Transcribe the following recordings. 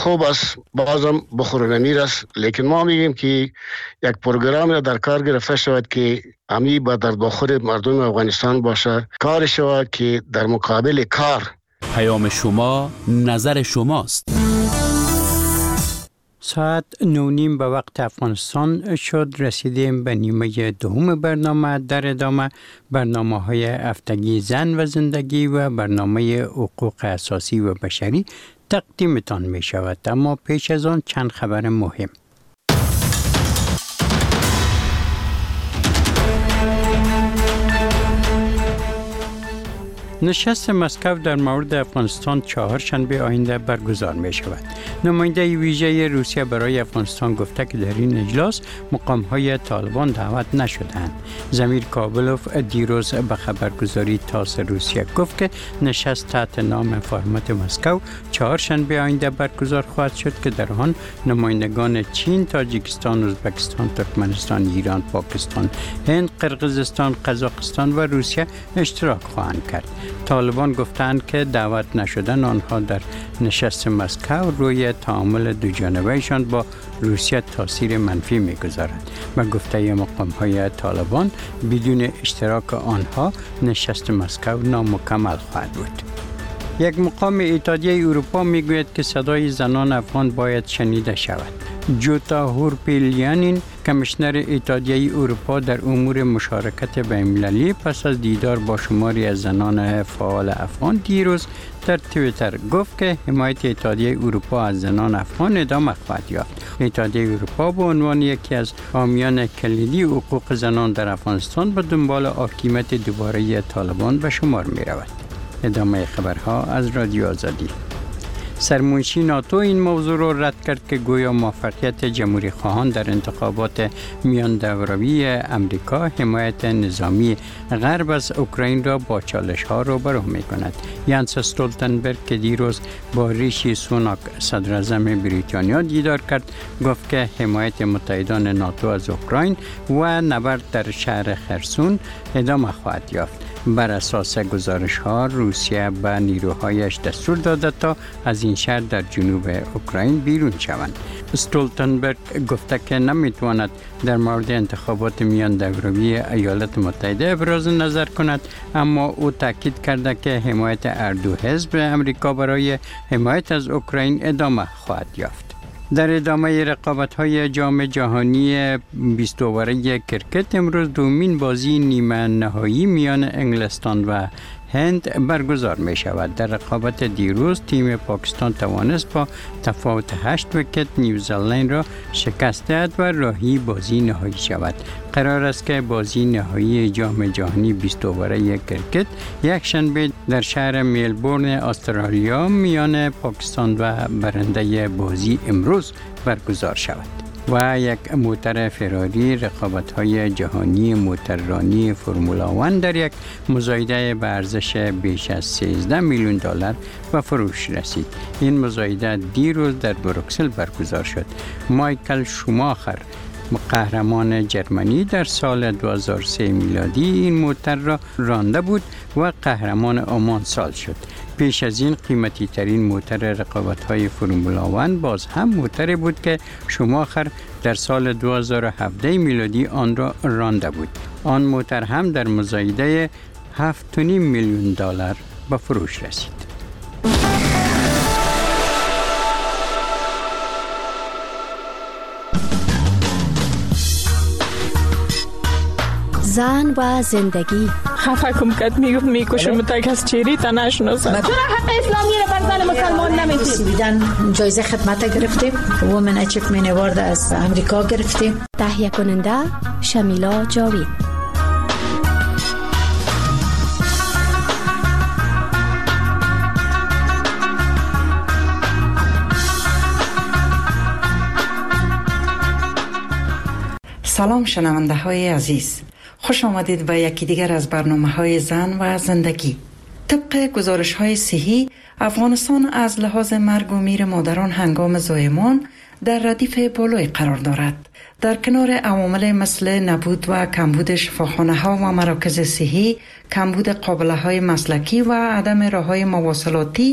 خوب است بازم بخورنمیر است، لیکن ما میگیم که یک پروگرام را در کار گرفته شود که همی با در بخور مردم افغانستان باشه، کار شود که در مقابل کار. پیام شما نظر شماست. ساعت 9:30 به وقت افغانستان شد. رسیدیم به نیمه دوم برنامه. در ادامه برنامه‌های هفتگی زن و زندگی و برنامه حقوق اساسی و بشری تقدیمتان می شود. اما پیش از آن چند خبر مهم. نشست مسکو در مورد افغانستان چهارشنبه آینده برگزار می شود. نماینده ویژه روسیه برای افغانستان گفته که در این اجلاس مقام‌های طالبان دعوت نشدند. زمیر کابلوف دیروز به خبرگزاری تاس روسیه گفت که نشست تحت نام فرمت مسکو چهارشنبه آینده برگزار خواهد شد که در آن نمایندگان چین، تاجیکستان، ازبکستان، ترکمنستان، ایران، پاکستان، هند، قرقیزستان، قزاقستان و روسیه اشتراک خواهند کرد. طالبان گفتند که دعوت نشدن آنها در نشست مسکو روی تعامل دوجانبه‌شان با روسیه تاثیر منفی می‌گذارد. و گفته مقام‌های طالبان بدون اشتراک آنها نشست مسکو نامکمل خواهد بود. یک مقام اتحادیه اروپا میگوید که صدای زنان افغان باید شنیده شود. جوتا هورپیلیانین، کمیشنر اتحادیه اروپا در امور مشارکت بین‌المللی، پس از دیدار با شماری از زنان فعال افغان دیروز در توییتر گفت که حمایت اتحادیه اروپا از زنان افغان ادامه خواهد یافت. اتحادیه اروپا به عنوان یکی از حامیان کلیدی حقوق زنان در افغانستان به دنبال حاکمیت دوباره طالبان به شمار می رود. ادامه خبرها از رادیو آزادی. سرمنشی ناتو این موضوع را رد کرد که گویا موفقیت جمهوری خواهان در انتخابات میان دوروی امریکا حمایت نظامی غرب از اوکراین را با چالش ها روبرو می کند. یانس استولتنبرگ که دیروز با ریشی سوناک صدر اعظم بریتانیا دیدار کرد گفت که حمایت متحدان ناتو از اوکراین و نبرد در شهر خرسون ادامه خواهد یافت. بر اساس گزارش ها روسیه به نیروهایش دستور داده تا از این شهر در جنوب اوکراین بیرون شوند. استولتنبرگ گفته که نمیتواند در مورد انتخابات میان دوروی ایالات متحده ابراز نظر کند، اما او تاکید کرده که حمایت هر دو حزب امریکا برای حمایت از اوکراین ادامه خواهد یافت. در ادامه رقابت‌های جام جهانی 20 اوره کرکت امروز دومین بازی نیمه نهایی میان انگلستان و هند برگزار می شود. در رقابت دیروز تیم پاکستان توانست با تفاوت 8 ویکت نیوزلند را شکست دهد و راهی بازی نهایی شود. قرار است که بازی نهایی جام جهانی 20 اوره کرکت یک شنبه در شهر ملبورن استرالیا میان پاکستان و برنده بازی امروز برگزار شود. و یک موتر فراری رقابت‌های جهانی موتررانی فرمولا 1 در یک مزایده به ارزش بیش از 13 میلیون دلار به فروش رسید. این مزایده دیروز در بروکسل برگزار شد. مایکل شوماخر، قهرمان جرمنی، در سال 2003 میلادی این موتر را رانده بود و قهرمان آمان سال شد. پیش از این قیمتی ترین موتر رقابت‌های فرمولا 1 باز هم موتری بود که شوماخر در سال 2017 میلادی آن را رانده بود. آن موتر هم در مزایده 7.5 میلیون دلار به فروش رسید. زن و زندگی. خفه کم کت میکشم تا کس چیری تا نشناسم. چرا حق اسلامی را بر زن مسلمان نمیدید؟ بیدن جایزه خدمت گرفتیم. وومن اچیومنت اوارد از امریکا گرفتیم. تهیه کننده شمیلا جاوید. سلام شنونده های عزیز، خوش آمدید به یکی دیگر از برنامه‌های زن و زندگی. طبق گزارش‌های صحی، افغانستان از لحاظ مرگ و میر مادران هنگام زایمان در ردیف بالای قرار دارد. در کنار عوامل مثل نبود و کمبود شفاخانه‌ها و مراکز صحی، کمبود قابله‌های مسلکی و عدم راه‌های مواصلاتی،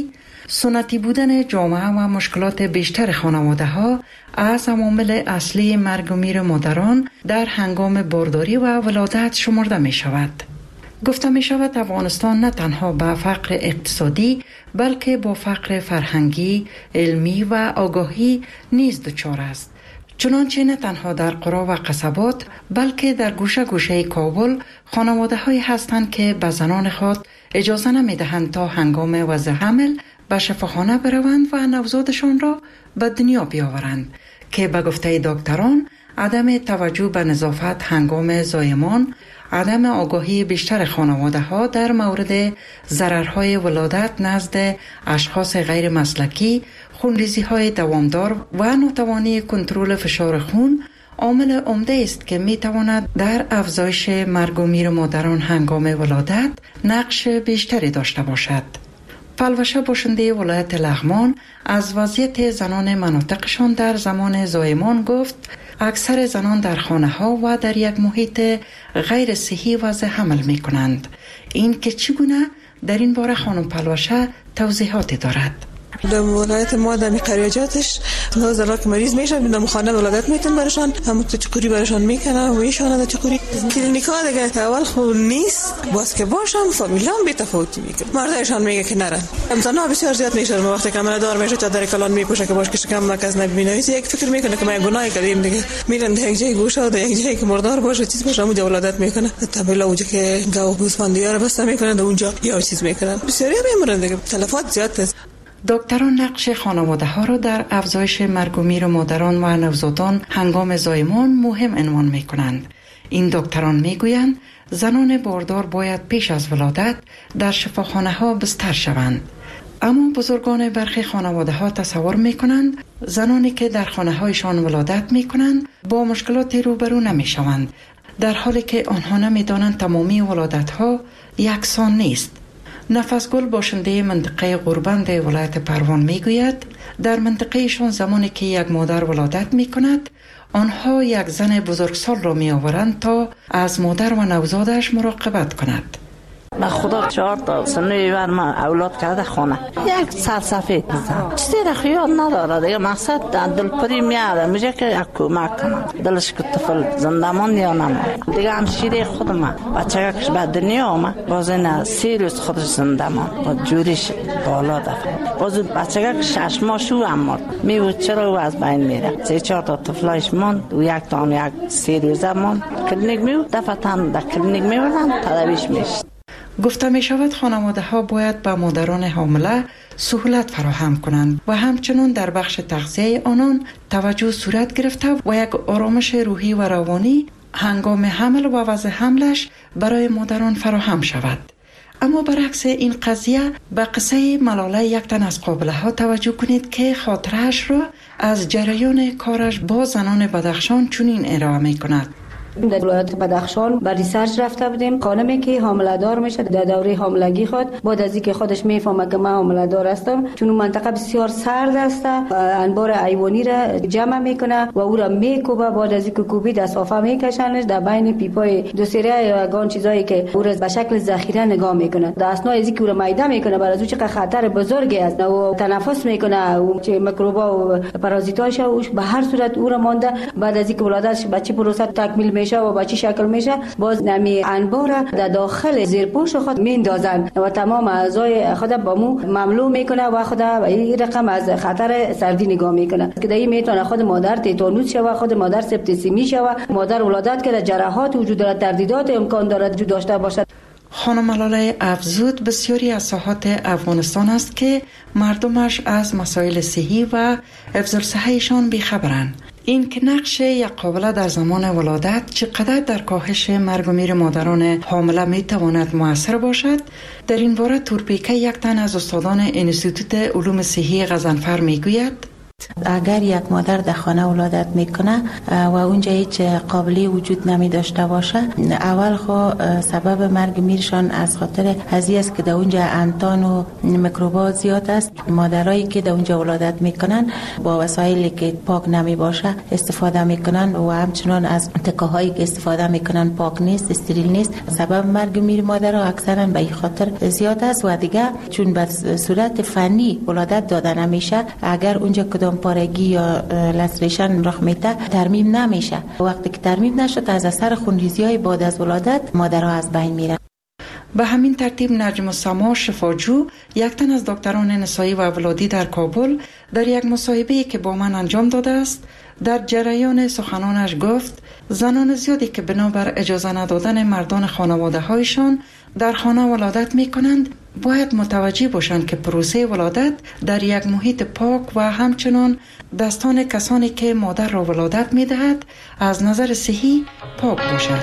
سنتی بودن جامعه و مشکلات بیشتر خانواده ها از عوامل اصلی مرگ و میر مادران در هنگام بارداری و ولادت شمرده می شود. گفته می شود افغانستان نه تنها با فقر اقتصادی بلکه با فقر فرهنگی، علمی و آگاهی نیز دچار است. چنانچه نه تنها در قرا و قصبات بلکه در گوشه گوشه کابل خانواده هایی هستند که به زنان خود اجازه نمی دهند تا هنگام وضع حمل به شفاخانه بروند و نوزادشان را به دنیا بیاورند که به گفته دکتران عدم توجه به نظافت هنگام زایمان، عدم آگاهی بیشتر خانواده ها در مورد ضررهای ولادت نزد اشخاص غیر مسلکی، خونریزی های دوامدار و ناتوانی کنترل فشار خون عامل عمده است که می تواند در افزایش مرگ و میر مادران هنگام ولادت نقش بیشتری داشته باشد. پلوشه باشنده ولایت لغمان از وضعیت زنان مناطقشان در زمان زایمان گفت اکثر زنان در خانه ها و در یک محیط غیر صحی وضع حمل می کنند. این که چگونه در این باره خانم پلوشه توضیحاتی دارد. در ولایت ما در قریاجاتش نوزلات مریض میشن در خانه ولادت میتون برشان همون چکوری برشان میکنن و میشونن چکوری کلینیکا دیگه اول خو نیست باز که باشن فامیلان بی تفاوتی میکنه مردایشان میگه که نرن زنا بسیار زیاد میشن وقتی کاملا دار میشه چادر کلان میپوشه که باش که کم کس نبینه یک فکر میکنه که ما گناه کردیم دیگه میرن در یک جای گوشه در یک جایی که مردار باشه چیز باشه اونجا ولادت میکنه طبیعی اونجا که گاو گوسفندیا رو بس میکنن اونجا یا چیز میکنن بسیاری میمرن دیگه تلفات زیاد است. دکتران نقش خانواده ها را در افزایش مرگ و میر مادران و نوزادان هنگام زایمان مهم عنوان می کنند. این دکتران می گویند زنان باردار باید پیش از ولادت در شفاخانه ها بستر شوند. اما بزرگان برخی خانواده ها تصور می کنند زنانی که در خانه هایشان ولادت می کنند با مشکلات روبرو نمی شوند، در حالی که آنها نمی دانند تمامی ولادت ها یکسان نیست. نفسگل باشنده منطقه غوربند ولایت پروان می گوید در منطقه شان زمانی که یک مادر ولادت می کند آنها یک زن بزرگسال را می آورند تا از مادر و نوزادش مراقبت کند. به خدا 4 تا سنوی بر من اولاد کرده خانه یک سرسفید زن چیزی را خیال نداره دیگه مقصد دلپری میاره میشه که یک کمک کنم دلش که طفل زندمان یا نماند دیگه همشیره خودم بچه کش به دنیا آمد باز این 3 روز خودش زندمان با جوریش بالا دفت باز بچه کش 6 ماه شو هم مرد میبود چرا او از بین میره 3-4 تا طفلایش ماند و یک تا یک 3 روزه ماند کلینیک میبود دفتن در کلینیک میبودن تداویش میشد. گفته می شود خانواده ها باید به مادران حامله سهولت فراهم کنند و همچنین در بخش تغذیه آنان توجه صورت گرفته و یک آرامش روحی و روانی هنگام حمل و وضع حملش برای مادران فراهم شود. اما برعکس این قضیه به قصه ملاله یک تن از قابله ها توجه کنید که خاطرش را از جریان کارش با زنان بدخشان چنین ارائه می کند. در ولایت بدخشان بر ریسرچ رفته بودیم. خانمی که حامله دار میشه در دوره حاملگی خود بعد از اینکه خودش میفهمه که من حامله دار هستم چون منطقه بسیار سرد است انبار حیوانی را جمع میکنه و او را میکوبه بعد از اینکه کوبید از صافه میکشنش در بین پیپای دو سری یا گان چیزایی که او را به شکل ذخیره نگاه میکنه در اسنای اینکه او را میده میکنه برای چه خطر بزرگی است و تنفس میکنه او چه میکروبا و پارازیتاش اوش به هر صورت او را مانده بعد از اینکه ولادتش بچه پروسه تکمیل میشه و با چی شکل میشه باز نمی انبار در داخل زیرپوش خود میندازن و تمام اعضای خود با مو مملو میکنه و خود این رقم از خطر سردی نگاه میکنه که دایی میتونه خود مادر تیتانوس شوه خود مادر سپتیسیمی شوه مادر ولادت که جراحات وجود داره تردیدات امکان داره وجود داشته باشد. خانم ملاله افزود بسیاری از ساحات افغانستان است که مردمش از مسائل صحی و حفظ الصحه‌شان بیخبرند. این که نقش یک قابله در زمان ولادت چقدر در کاهش مرگ و میر مادران حامله می تواند مؤثر باشد در این باره تورپیکه یک تن از استادان انستیتوت علوم صحی غضنفر می گوید اگر یک مادر در خانه ولادت میکنه و اونجا هیچ قابلی وجود نمی داشته باشه، اول خو سبب مرگ میرشان از خاطر هزی است که در اونجا انتان و میکروبات زیاد است. مادرایی که در اونجا ولادت میکنن با وسایلی که پاک نمی باشه استفاده میکنن و همچنان از تکه هایی که استفاده میکنن پاک نیست، استریل نیست. سبب مرگ میر مادرها اکثرا به این خاطر زیاد است و دیگه چون به صورت فنی ولادت داده نمیشه، اگر اونجا کدام پارگی یا لسریشن رخ میده ترمیم نمیشه. وقتی که ترمیم نشد از اثر خونریزی‌های بعد از ولادت مادرها از بین میره. به همین ترتیب نجم السما شفاجو، یک تن از دکتران نسایی و ولادی در کابل، در یک مصاحبه‌ای که با من انجام داده است در جریان سخنانش گفت زنان زیادی که بنابر اجازه ندادن مردان خانواده هایشان در خانه ولادت می کنند باید متوجه باشند که پروسه ولادت در یک محیط پاک و همچنان دستان کسانی که مادر را ولادت می دهد از نظر صحی پاک باشد.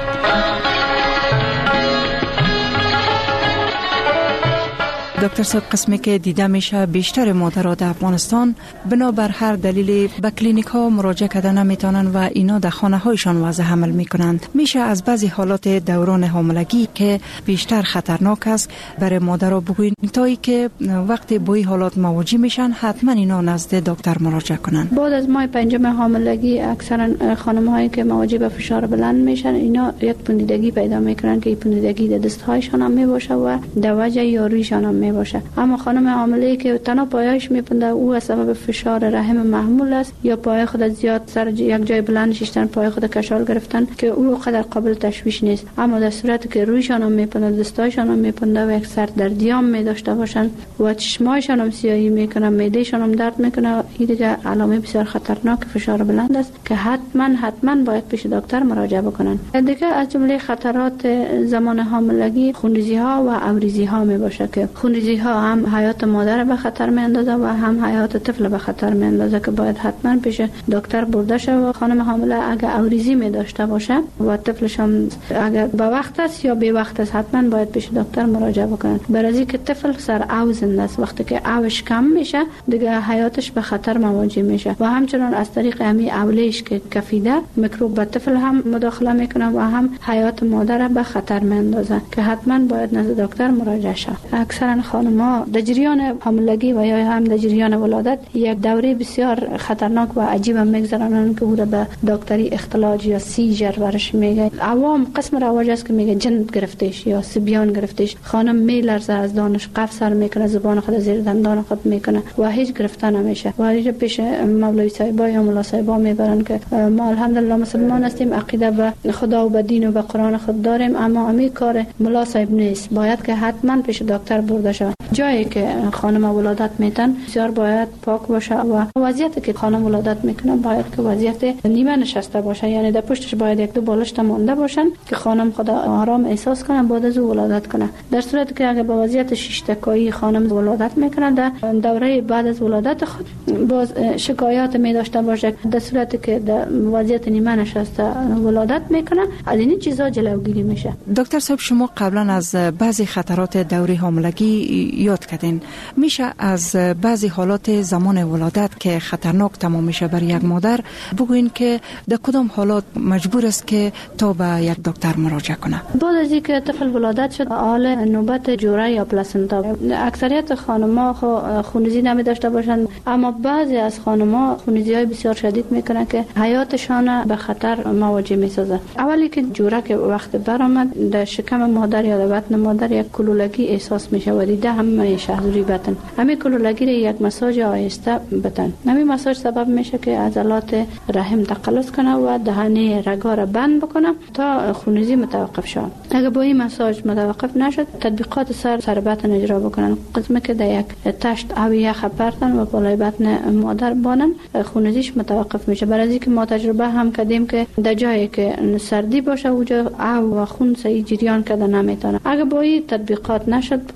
دکتر صاحب، قسمی که دیده میشه بیشتر مادرها در افغانستان بنابر هر دلیلی به کلینیک ها مراجعه کرده نمیتونن و اینا در خانه هایشان وضع حمل میکنند. میشه از بعضی حالات دوران حاملگی که بیشتر خطرناک است برای مادرها بگوین تا ای که وقتی با این حالات مواجه میشن حتما اینا نزد دکتر مراجعه کنن. بعد از ماه پنجم حاملگی اکثرا خانم هایی که مواجه به فشار بلند میشن اینا یک پوندیدگی پیدا میکنن که این پوندیدگی در دست هایشان هم میباشه و در وجه یارویشان هم باشه. اما خانم حامله که تنها پایش میپنده او از سبب فشار رحم محمول است یا پای خود زیاد سر یک جای بلند شیشتن، پای خود کشال گرفتن که او قدر قابل تشویش نیست. اما در صورتی که رویشان هم میپنده، دستایشان هم میپنده و یک سر دردیام می داشته باشن و چشمایشان هم سیاهی میکنه، معدهشان هم درد میکنه، این دیگه علامه بسیار خطرناک فشار بلند است که حتما باید پیش دکتر مراجعه بکنن. دیگه از جمله خطرات زمان حاملگی خونریزی ها و اوریزی ها می باشه که خونریزی ها هم حیات مادر به خطر می اندازه و هم حیات طفل به خطر می اندازه که باید حتما پیش دکتر برده شه. و خانم حامله اگه اوریزی می داشته باشه و طفلش هم اگر به وقت است یا بی وقت است حتما باید پیش دکتر مراجعه بکنن. برای که طفل سر او زنده است، وقتی که اوش کم میشه دیگه حیاتش به خطر مواجه میشه و همچنان از طریق امی اولیش که کفیده میکروب به طفل هم مداخله میکنه و هم حیات مادر به خطر میاندازه که حتما باید نزد دکتر مراجعه شه. اکثرا خانم‌ها در جریان حاملگی و یا هم در جریان ولادت یک دوره بسیار خطرناک و عجیب میگذرونن که او را به دکتری اختلاج یا سیجر ورش میگه. عوام قسم رواج است که میگه جن گرفتش یا سبیان گرفتش. خانم میلرزه از دانش، قف سر میکنه، زبان خود زیر دندان خود میکنه و هیچ گرفته نمیشه و هیچ پیش مولوی صاحبا یا ملا صاحبا میبرن که ما الحمدلله مسلمان هستیم، عقیده به خدا و به دین و به قرآن خود داریم، اما همین کار ملا صاحب نیست. باید که حتما پیش دکتر برده شود. جایی که خانم ولادت میتن بسیار باید پاک باشه و وضعیتی که خانم ولادت میکنه باید که وضعیت نیمه نشسته باشه، یعنی در پشتش باید یک دو بالشت مونده باشن که خانم خود آرام احساس کنه بعد از ولادت کنه. در صورتی که اگه با وضعیت شش تکایی خانم ولادت میکنه در دوره بعد از ولادت خود باز شکایات می داشته باشه. در صورتی که در وضعیت نیمه نشسته ولادت میکنه از این چیزا جلوگیری میشه. دکتر صاحب، شما قبلا از بعضی خطرات دوره حاملگی یاد کردین. میشه از بعضی حالات زمان ولادت که خطرناک تمام میشه برای یک مادر بگوین که در کدام حالات مجبور است که تا به یک دکتر مراجعه کنه؟ بعد از اینکه طفل ولادت شد حال نوبت جوره یا پلاسنتا، اکثریت خانم‌ها خونریزی نمی داشته باشند، اما بعضی از خانم‌ها خونریزی‌های بسیار شدید میکنه که حیاتشان به خطر مواجه میسازه. اولی که جوره که وقت برآمد در شکم مادر یا در بطن مادر یک کلولگی احساس میشه و دیده هم میشه روی بطن. همین کلولگی را یک مساج آهسته بدن. همین مساج سبب میشه که عضلات رحم تقلص کنه و دهانه رگا را بند بکنه تا خونریزی متوقف شه. اگر با این مساج متوقف نشد تطبیقات سر بطن اجرا بکنن، قسمی که در یک تشت او یخ پرتن و بالای بطن مادر بانن خونریزیش متوقف میشه. برای اینکه ما تجربه هم کردیم که در جایی که سردی باشه اونجا او و خون صحیح جریان کرده نمیتونه. اگر با این تطبیقات نشد کوشش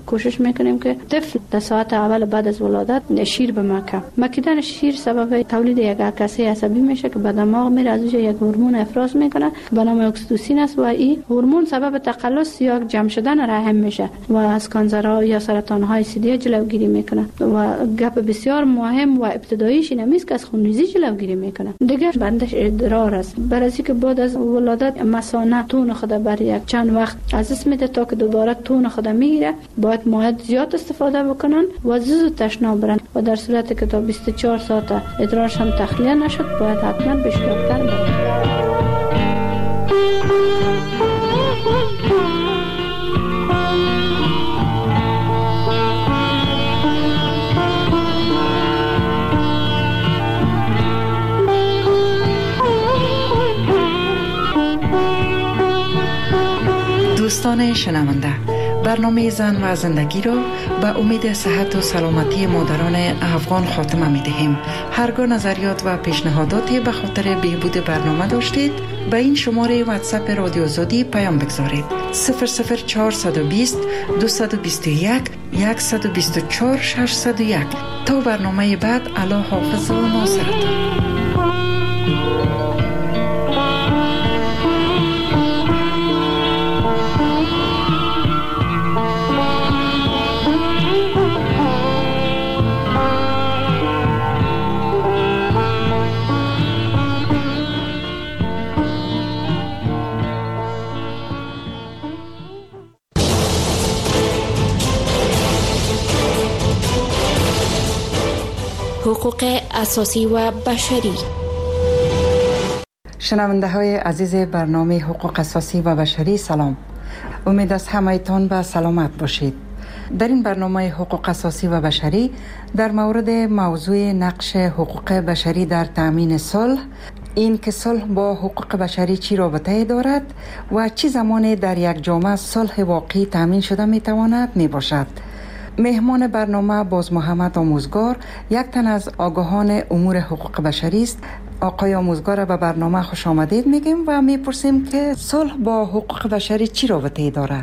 میکنیم که طفل در ساعت اول بعد از ولادت شیر به مکیدن شیر سبب تولید یک عکاسی عصبی میشه که به دماغ میره، از اونجا یک هورمون افراز میکنه به نام اکسیتوسین است و این هورمون سبب تقلص یا جمع شدن رحم میشه و از کانسرها یا سرطان‌های سیدی جلوگیری میکنه. و گپ بسیار مهم و ابتداییش این است که از خونریزی جلوگیری میکنه. دیگه بندش ادرار است، برای اینکه بعد از ولادت مثانه تون خود بر یک چند وقت از دست میده تا که دوباره تون خود میگیره، باید مایع زیاد استفاده بکنن و زود تشنا برن و در صورتی که تا 24 ساعت ادرارش هم تخلیه نشد باید حتما به دکتر برن. دوستان شنونده، برنامه زن و زندگی رو به امید صحت و سلامتی مادران افغان خاتمه می دهیم. هرگاه نظریات و پیشنهاداتی به خاطر بهبود برنامه داشتید به این شماره واتساپ رادیو آزادی پیام بگذارید: 00420 221 124 601. تا برنامه بعد، الله حافظ و ناصرتان. حقوق اساسی و بشری. شنونده های عزیز برنامه حقوق اساسی و بشری، سلام. امید از همه‌تان به سلامت باشید. در این برنامه حقوق اساسی و بشری در مورد موضوع نقش حقوق بشری در تأمین صلح، این که صلح با حقوق بشری چی رابطه دارد و چه زمانی در یک جامعه صلح واقعی تأمین شده میتواند میباشد. مهمان برنامه باز محمد آموزگار، یک تن از آگاهان امور حقوق بشری است. آقای آموزگار، به برنامه خوش آمدید میگیم و میپرسیم که صلح با حقوق بشری چی رابطه داره؟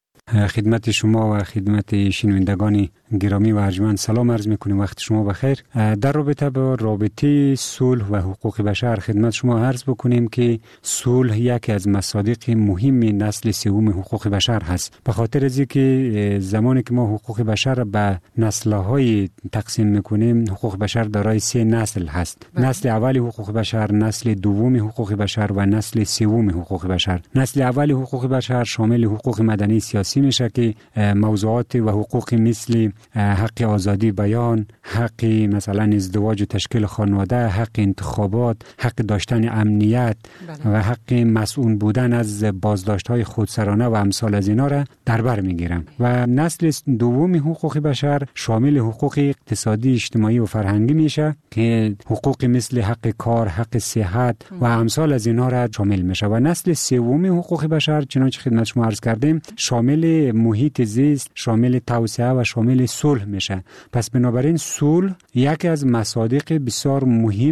خدمت شما و خدمت شنوندگان گرامی و ارجمند سلام عرض میکنیم، وقت شما بخیر. در رابطه با رابطه صلح و حقوق بشر خدمت شما عرض بکنیم که صلح یکی از مصادیق مهم نسل سوم حقوق بشر هست. به خاطر از اینکه زمانی که ما حقوق بشر به نسل‌های تقسیم میکنیم، حقوق بشر دارای 3 نسل هست. نسل اول حقوق بشر، نسل دوم حقوق بشر و نسل سوم حقوق بشر. نسل اول حقوق بشر شامل حقوق مدنی سیاسی میشه که موضوعات و حقوق مثل حق آزادی بیان، حق مثلا ازدواج و تشکیل خانواده، حق انتخابات، حق داشتن امنیت و حق مسئول بودن از بازداشت‌های خودسرانه و امثال از اینا را در بر میگیرن. و نسل دوم حقوق بشر شامل حقوق اقتصادی، اجتماعی و فرهنگی میشه که حقوق مثل حق کار، حق صحت و امثال از اینا را شامل میشه. و نسل سوم حقوق بشر چنانچه خدمت شما عرض کردیم شامل محیط زیست، شامل توسعه و شامل صلح میشه. پس بنابراین صلح یکی از مصادیق بسیار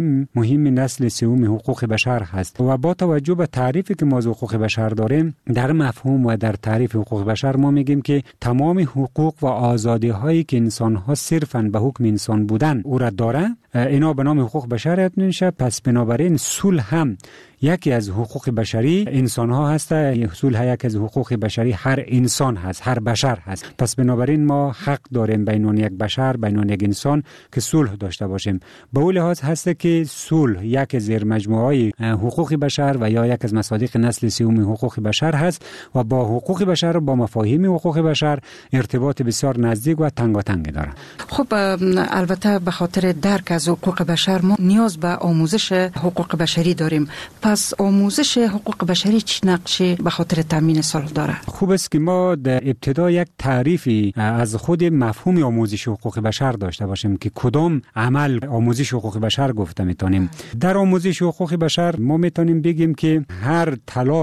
مهم نسل سوم حقوق بشر هست. و با توجه به تعریفی که ما از حقوق بشر داریم، در مفهوم و در تعریف حقوق بشر ما میگیم که تمام حقوق و آزادی هایی که انسان ها صرفاً به حکم انسان بودن او را داره، اینا به نام حقوق بشر یاد میشه. پس بنابراین صلح هم یکی از حقوق بشری انسان ها هست. صلح یکی از حقوق بشری هر انسان هست، هر بشر هست. پس بنابراین ما حق داریم بینون یک بشر، بینون یک انسان که صلح داشته باشیم. به اون لحاظ هست که صلح یک زیر مجموعه حقوق بشر و یا یک از مصادیق نسل سوم حقوق بشر هست و با حقوق بشر و با مفاهیم حقوق بشر ارتباط بسیار نزدیک و تنگاتنگ داره. خب البته به خاطر درک از حقوق بشر ما نیاز به آموزش حقوق بشری داریم. پس آموزش حقوق بشری چه نقشی به خاطر تامین صلح داره؟ خوب است که ما در ابتدا یک تعریفی از خود مفهوم آموزش حقوق بشر داشته باشیم که کدام عمل آموزش حقوق بشر گفته میتونیم. در آموزش حقوق بشر ما میتونیم بگیم که هر تلاش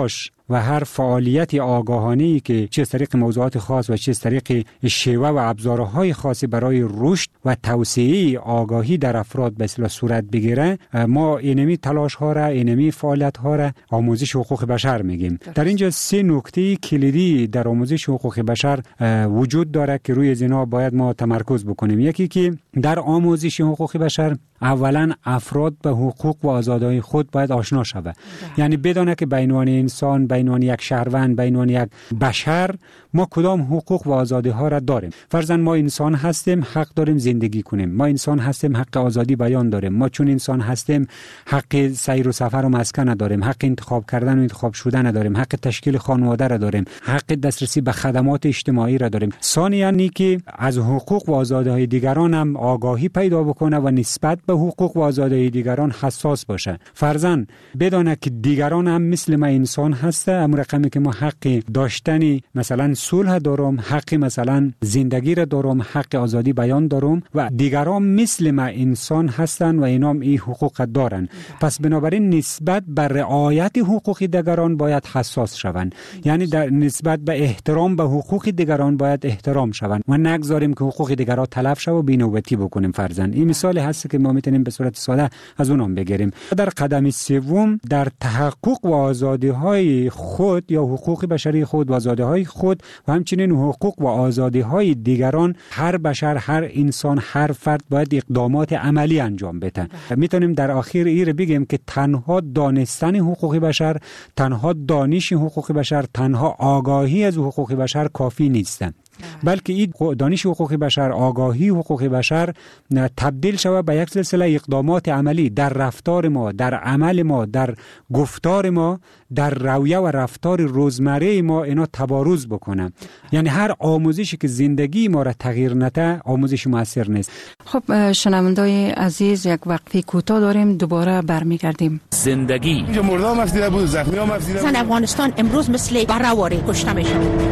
و هر فعالیت آگاهانه‌ای که چه از طریق موضوعات خاص و چه از طریق شیوه و ابزارهای خاصی برای رشد و توسعه آگاهی در افراد به اصطلاح صورت بگیره، ما اینمی تلاش ها را، اینمی فعالیت ها را آموزش حقوق بشر میگیم. در اینجا 3 نکته کلیدی در آموزش حقوق بشر وجود داره که روی اینا باید ما تمرکز بکنیم. یکی که در آموزش حقوق بشر اولا افراد به حقوق و آزادی‌های خود باید آشنا شود. یعنی بدونه که به عنوان انسان، به عنوان یک شهروند، به عنوان یک بشر ما کدام حقوق و آزادی‌ها را داریم. فرضاً ما انسان هستیم، حق داریم زندگی کنیم. ما انسان هستیم، حق آزادی بیان داریم. ما چون انسان هستیم حق سیر و سفر و مسکن داریم، حق انتخاب کردن و انتخاب شدن داریم، حق تشکیل خانواده را داریم، حق دسترسی به خدمات اجتماعی را داریم. ثانیاً اینکه از حقوق و آزادی‌های دیگران هم آگاهی پیدا بکنه و نسبت به حقوق و آزادی‌های دیگران حساس باشه. فرضاً بدونه که دیگران هم مثل ما انسان هسته، اما رقمی که ما حق داشتن مثلا صلح دارم، حق مثلا زندگی را دارم، حق آزادی بیان دارم و دیگران مثل ما انسان هستن و اینا هم این حقوق دارن. پس بنابراین نسبت به رعایت حقوق دیگران باید حساس شوند. یعنی در نسبت به احترام به حقوق دیگران باید احترام شوند و نگذاریم که حقوق دیگران تلف شه و بی‌نوبتی بکنیم. فرضاً این مثال هست که ما میتونیم به صورت ساده از اونم بگیریم. در قدم سوم در تحقق و آزادی‌های خود یا حقوق بشری خود و آزادی‌های خود و همچنین حقوق و آزادی‌های دیگران هر بشر، هر انسان، هر فرد باید اقدامات عملی انجام بده. میتونیم در آخر این بگیم که تنها دانستن حقوق بشر، تنها دانش حقوق بشر، تنها آگاهی از حقوق بشر کافی نیست، بلکه این دانش حقوق بشر، آگاهی حقوق بشر تبدیل شود به یک سلسله اقدامات عملی در رفتار ما، در عمل ما، در گفتار ما، در رویه و رفتار روزمره ما اینا تبارز بکنه. یعنی هر آموزشی که زندگی ما را تغییر نده آموزش موثر نیست. خب شنوندای عزیز، یک وقفه کوتاه داریم، دوباره برمیگردیم. زندگی اینجا مردم افزیده بود، زخمی هم افزیده بود. افغانستان امروز مثل بره‌واره کشته میشه.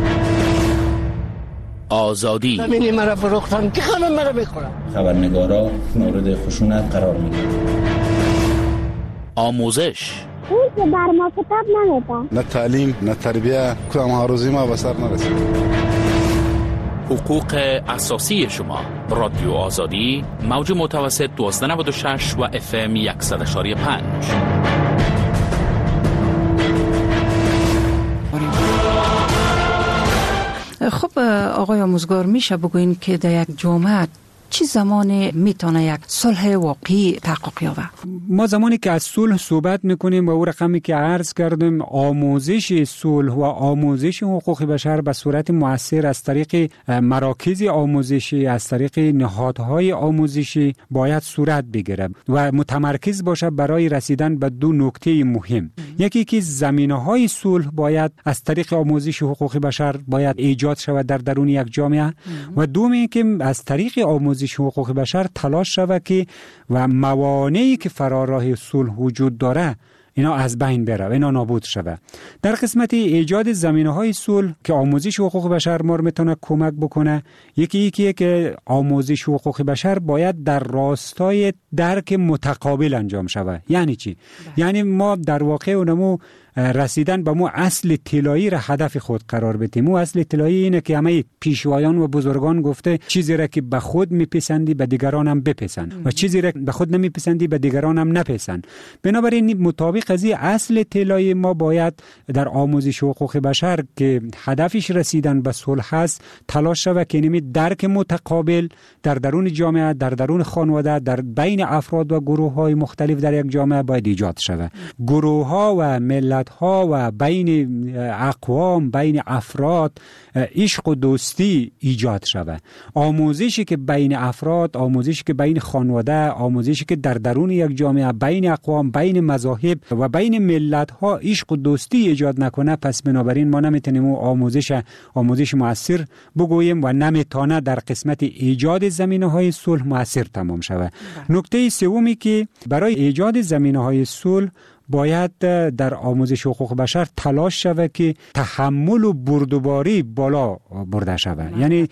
آزادی ببینی مرا فروختن که خانم مرا بخورم. خبرنگارا مورد خشونت قرار میگیرن. آموزش اون که بر ما کتاب نمیده، نه تعلیم نه تربیه، کدام هاروزی ما به سر نرسید. حقوق اساسی شما. رادیو آزادی، موج متوسط 1296 و FM 100.5. خب آقای آموزگار، میشه بگوین که در یک جامعه چه زمانی میتونه یک صلح واقعی تحقق یابه؟ ما زمانی که از صلح صحبت میکنیم و او رقمی که عرض کردیم، آموزش صلح و آموزش حقوق بشر به صورت مؤثر از طریق مراکز آموزشی، از طریق نهادهای آموزشی باید صورت بگیره و متمرکز باشه برای رسیدن به 2 نکته مهم. یکی که زمینه‌های صلح باید از طریق آموزش حقوق بشر باید ایجاد شود در درون یک جامعه و دومی که از طریق آموزش حقوق بشر تلاش شود که و موانعی که فراراه صلح وجود داره اینا از بین بره و اینا نابود شود. در قسمت ایجاد زمینه‌های صلح که آموزش حقوق بشر ما میتونه کمک بکنه، یکی که آموزش حقوق بشر باید در راستای درک متقابل انجام شود. یعنی چی؟ یعنی ما در واقع اونمو رسیدن به مو اصل طلایی را هدف خود قرار بدیم. مو اصل طلایی اینه که همه پیشوایان و بزرگان گفته چیزی را که به خود میپسندی به دیگران هم بپسند و چیزی را به خود نمیپسندی به دیگران هم نپسند. بنابراین مطابق از این اصل طلایی ما باید در آموزش حقوق بشر که هدفش رسیدن به صلح است تلاش شود که اینمی درک متقابل در درون جامعه، در درون خانواده، در بین افراد و گروه‌های مختلف در یک جامعه باید ایجاد شود. گروه‌ها و ملت ها و بین اقوام، بین افراد عشق و دوستی ایجاد شود. آموزشی که بین افراد، آموزشی که بین خانواده، آموزشی که در درون یک جامعه بین اقوام، بین مذاهب و بین ملت ها عشق و دوستی ایجاد نکنه، پس بنابراین ما نمیتونیم آموزش مؤثر بگوییم و نمیتونه در قسمت ایجاد زمینه‌های صلح مؤثر تمام شود. نکته سومی که برای ایجاد زمینه‌های صلح باید در آموزش حقوق بشر تلاش شود که تحمل و بردباری بالا برده شود. یعنی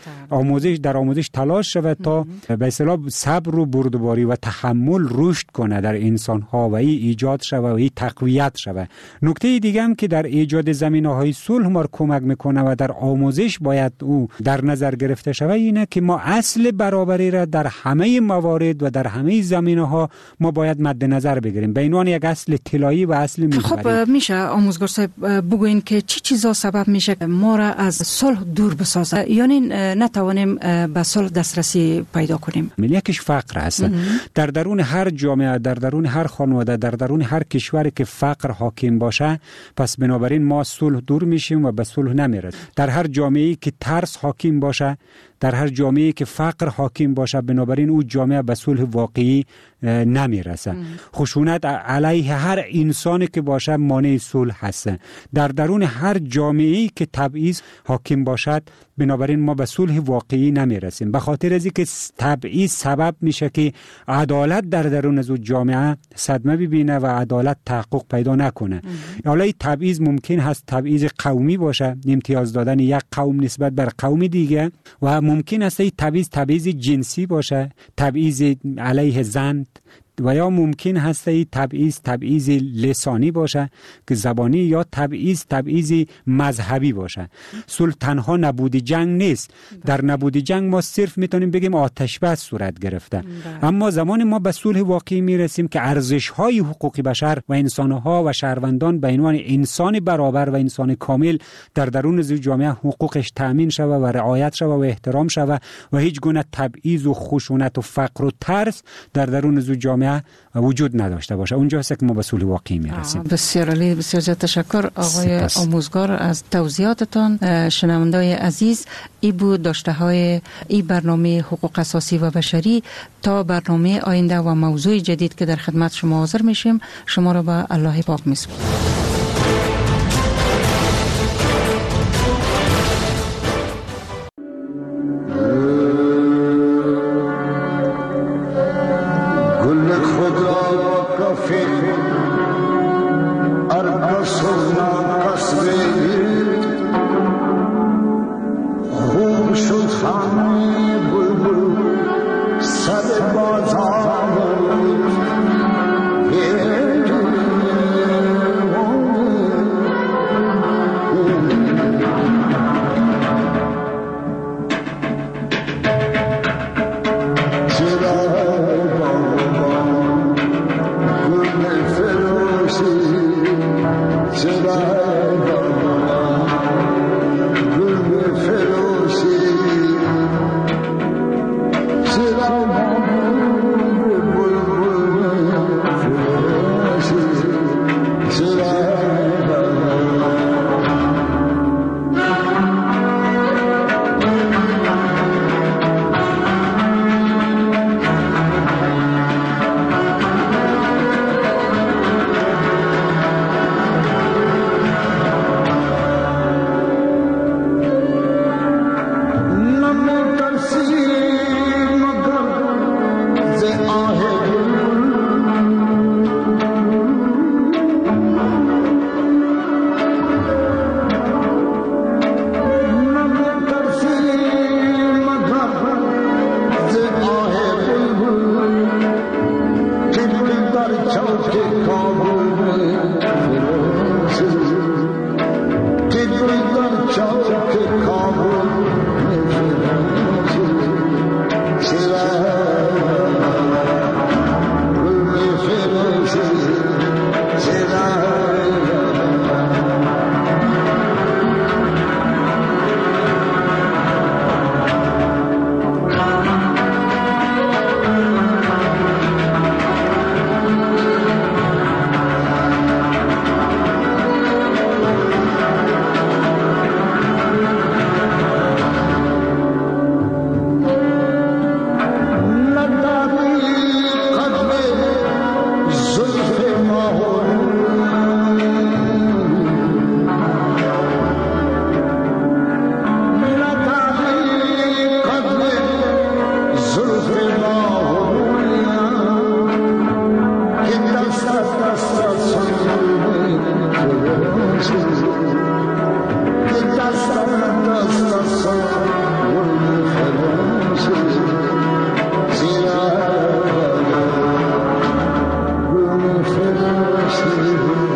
در آموزش تلاش شود تا به اصطلاح صبر و بردباری و تحمل رشد کنه در انسان ها و این ایجاد شود و این تقویت شود. نکته دیگه هم که در ایجاد زمینه‌های صلح ما کمک میکنه و در آموزش باید او در نظر گرفته شود اینه که ما اصل برابری را در همه موارد و در همه زمینه‌ها ما باید مد نظر بگیریم به عنوان یک اصل طلایی و اصل محوری. خب میشه آموزگار صاحب بگوین که چی چیزا سبب میشه که ما را از صلح دور بسازه، یعنی نتوانیم به صلح دسترسی پیدا کنیم؟ یکیش فقر است. در درون هر جامعه، در درون هر خانواده، در درون هر کشوری که فقر حاکم باشه، پس بنابراین ما صلح دور میشیم و به صلح نمیرسیم. در هر جامعه‌ای که ترس حاکم باشه، در هر جامعه‌ای که فقر حاکم باشه، بنابراین او جامعه به صلح واقعی نمیرسه. خشونت علیه هر انسانی که باشه مانع صلح هست. در درون هر جامعه‌ای که تبعیض حاکم باشد، بنابراین ما به صلح واقعی نمیرسیم. به خاطر از اینکه تبعیض سبب میشه که عدالت در درون از جامعه صدمه ببینه و عدالت تحقق پیدا نکنه. حالا این تبعیض ممکن هست تبعیض قومی باشه، امتیاز دادن یک قوم نسبت بر قوم دیگه، و ممکن است این تبعیض جنسی باشه، تبعیض علیه زن، و یا ممکن هست این تبعیض لسانی باشه که زبانی، یا تبعیض مذهبی باشه. صلح تنها نبود جنگ نیست. در نبود جنگ ما صرف میتونیم بگیم آتش بس صورت گرفته. اما زمان ما به صلح واقعی میرسیم که ارزش‌های حقوق بشر و انسان‌ها و شهروندان به عنوان انسان برابر و انسان کامل در درون جامعه حقوقش تأمین شود و رعایت شود و احترام شود و هیچ گونه تبعیض و خشونت و فقر و ترس در درون جامعه وجود نداشته باشه. اونجاست که ما به صلح واقعی میرسیم. بسیار عالی، بسیار زیاد تشکر آقای آموزگار از توضیحاتتان. شنونده‌های عزیز، این بود داشته های این برنامه حقوق اساسی و بشری. تا برنامه آینده و موضوع جدید که در خدمت شما حاضر میشیم، شما را به الله پاک میسپارم. داشته